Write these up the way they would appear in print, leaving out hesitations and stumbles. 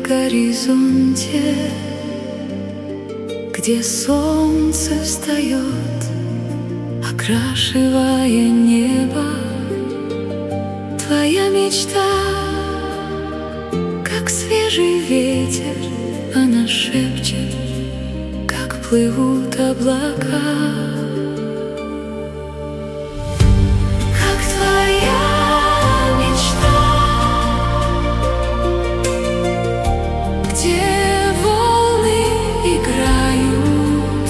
горизонте, где солнце встает, окрашивая небо. Твоя мечта, как свежий ветер, она шепчет, как плывут облака. Как твоя мечта, где волны играют,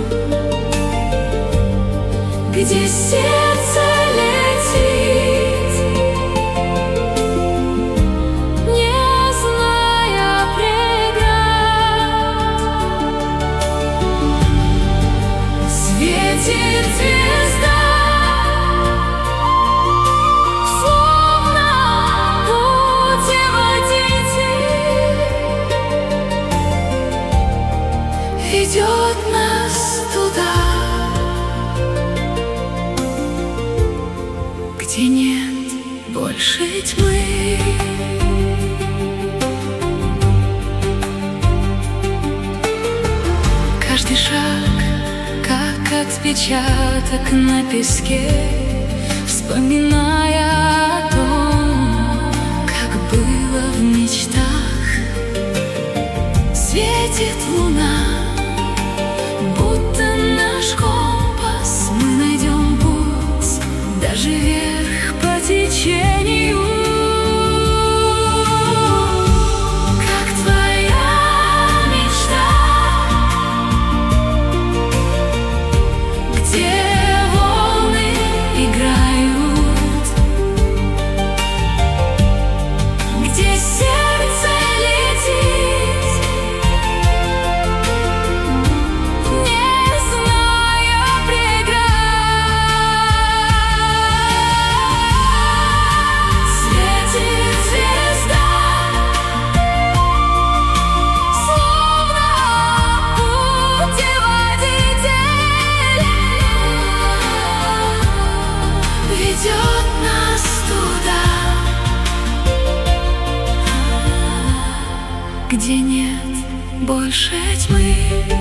где сердце летит, не зная преград. Светит звезда, словно путеводитель, ведет нас туда, где нет больше тьмы. Каждый шаг, как отпечаток на песке, вспоминая о том, как было в мечтах. Светит луна, будто наш компас, мы найдем путь даже вверх по течению. Как твоя мечта, где волны играют, где сердце летит, не зная преград. Светит звезда, словно путеводитель, ведет нас туда, где нет больше тьмы.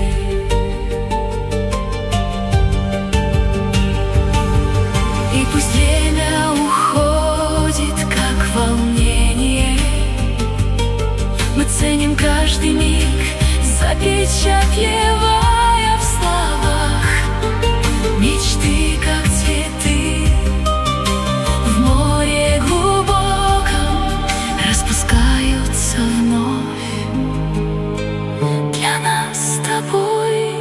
И пусть время уходит, как волнение, мы ценим каждый миг, запечатлевая в словах мечты, как цветы в море глубоком, распускаются вновь для нас с тобой.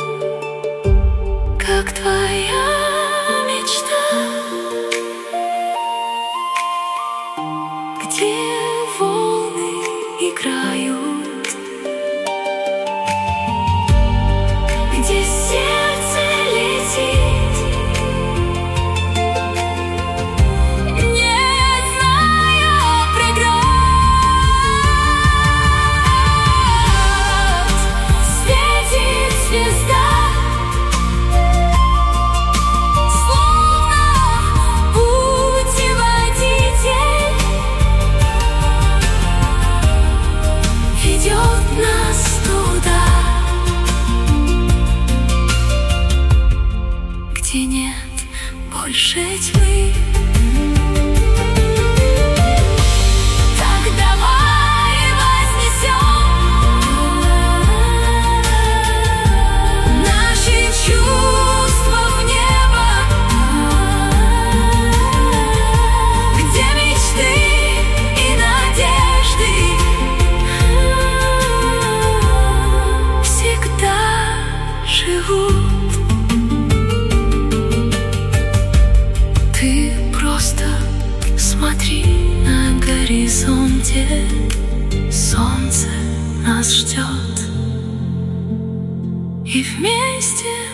Как твоя мечта, где волны играют, где сердце летит, не зная преград. Светит звезда, словно путеводитель, ведет нас туда, где нет больше тьмы. Так давай вознесем наши чувства в небо, где мечты и надежды всегда живут. Ты просто смотри, на горизонте солнце нас ждет, и вместе